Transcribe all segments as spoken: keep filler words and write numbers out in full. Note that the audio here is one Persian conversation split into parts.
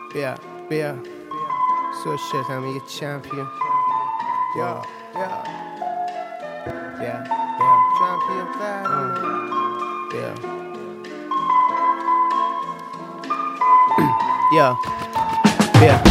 بیا بیا سوشت همه یه چمپیون بیا بیا بیا بیا چمپیون قهرمان بیا یا بیا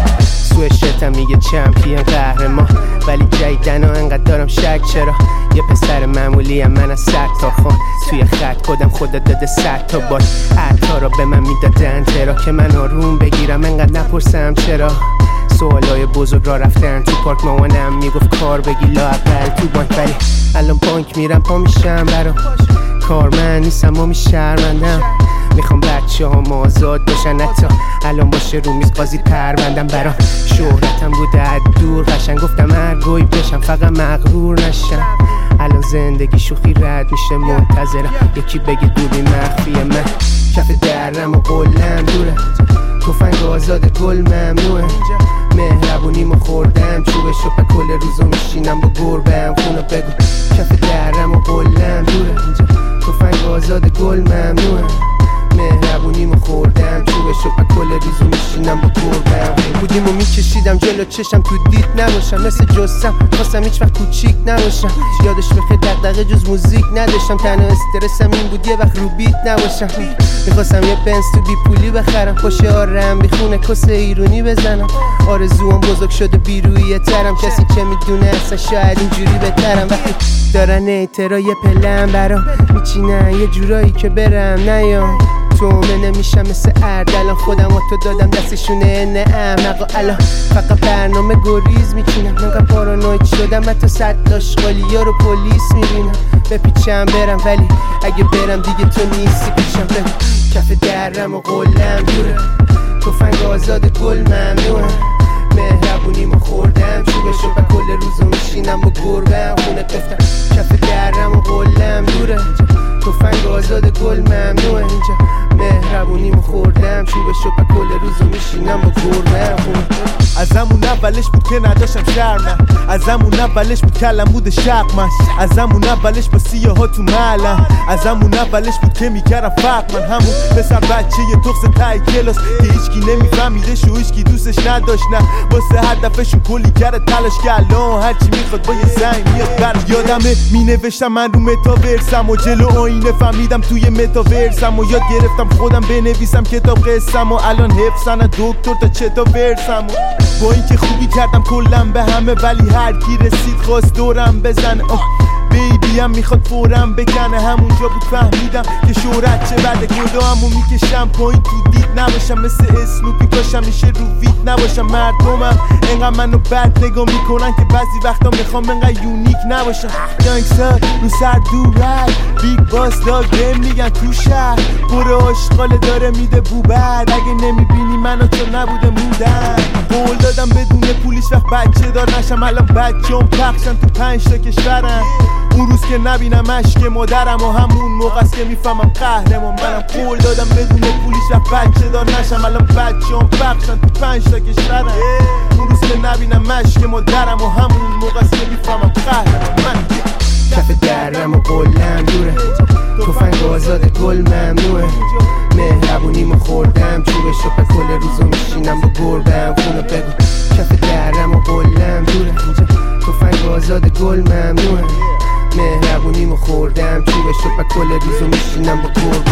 سوشت هم میگه چمپیون قهرمان، ولی جیدن و انقدر دارم شک چرا یه پسر معمولی هم من از صد تا خون توی خط کدم خدا داده صد تا بار عطا را به من میدادن چرا که من آروم بگیرم انقدر نپرسم چرا سوالای بزرگ را رفتن تو پارک مامانم میگفت کار بگی لااقل تو بانک، ولی الان بانک میرم پا میشم برا کار من نیستم و میشرمندم میخوام بچه ها آزاد باشن حتی الان باشه رو میز قاضی پروندم برا شهرتم بوده از دور قشنگ گفتم هر گوی بشم فقط مغرور نشم الان زندگی شوخی رد میشه منتظرم یکی بگه دوری مخفی من کف درم و قلم دوره تفنگ آزاد گل ممنوعه مهربونیمو خوردم چوبشو پا کل روزو میشینم با گربم خونو بگو کف درم و قلم دوره تفنگ آزاد گل ممنوعه مهربونیمو خوردم چوبشو پا کل روزو میشینم با گربم بودیمو میکشیدم جلو چشم تو دید نباشم مثل جسم خواستم هیچ وقت کوچیک نباشم یادش بخیر دغدغه جز موزیک نداشتم تنها استرسم این بود یه وقت رو بیت نباشم میخواستم یه بنز تو بی پولی بخرم خوشه آرم بیخونه کس ایرونی بزنم آرزوام بزرگ شده بیرویه ترم کسی چه میدونه اصلا شاید اینجوری بهترم وقتی دارن ایترا یه پلن برام میچینن یه جورایی که برم نیام تومه نمیشم مثل اردلان خودم و تو دادم دستشونه نه احمقا الان فقط برنامه گریز میچینم نگم پارانوید شدم و تو صد داشقالی ها رو پلیس میبینم بپیچم برم ولی اگه برم دیگه تو نیستی پیشم بگو کف درم و قلم دوره تفنگ آزاد گل ممنوعه مهربونیمو خوردم چوبشو با کل روزو میشینم با گربم خونه گفتم کف درم و قلم دوره تفنگ آزاد گل ممنوعه اینجا مهربونیمو خوردم چوبشو با کل روزو میشینم با گربم خونه از همون اولش بود که نداشتم شرم از همون اولش بود کلم بود شق من از همون اولش با سیاه ها تو ملم از همون اولش بود که میکردم فرق من همون پسر بچه یه تخص تای کلاس که هیچکی نمیفهمیدش و هیچکی دوستش نداشت نه واسه هدفشون کلی کرده تلاش که الان هرچی میخواد با یه زنگ میاد برم یادمه مینوشتم من رو متاورسم و جلو آینه فهمیدم توی متاورسم و یاد گرفتم خودم بنویسم کتاب قصم و الان حفظن دکتر تا چتا ورسم و با اینکه خوبی کردم کلم به همه ولی هر کی رسید خواست دورم بزنه بیبی هم میخواد فورم بکنه همونجا بود فهمیدم که شهرت چه بعد گدامو میکشم پایین تو دید نباشم مثل اسنوپی کاشم میشه رو ویت نباشم مردمم انقدر منو بد نگاه میکنن که بعضی وقتا میخوام انقدر یونیک نباشم گنگستر رو سر دور رد بیگ باس داگ بهم میگن تو شهر برو آشغاله داره میده بوبر اگه نمیبینی منو تو نبوده مودن قول دادم بدون پولیش وقت بچه دار نشم الان بچه هم پخشن تو پنج تا کشورم اون روز که نبینم عشق مادرم و همون موقع است که میفهمم قهرمان منم قول دادم بدون پولیش وقت بچه دار نشم الان بچه هم پخشن تو پنج تا کشورم اون روز که نبینم عشق مادرم و همون موقع است که میفهمم قهرمان منم کف درم و قلم دوره تفنگ آزاد گل ممنوعه مهربونیمو خوردم چوبشو پا کل روزو میشینم با گربم خونو بگو کف درم و قلم دوره تفنگ آزاد گل ممنوعه مهربونیمو خوردم چوبشو پا کل روزو میشینم با گربم